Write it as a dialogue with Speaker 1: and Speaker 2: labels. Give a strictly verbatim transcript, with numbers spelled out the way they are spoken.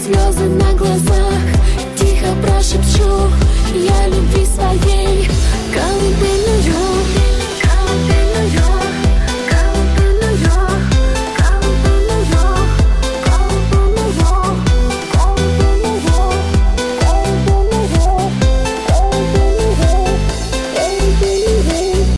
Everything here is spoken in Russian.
Speaker 1: слезы на глазах. Тихо прошепчу я любви своей колыбельную.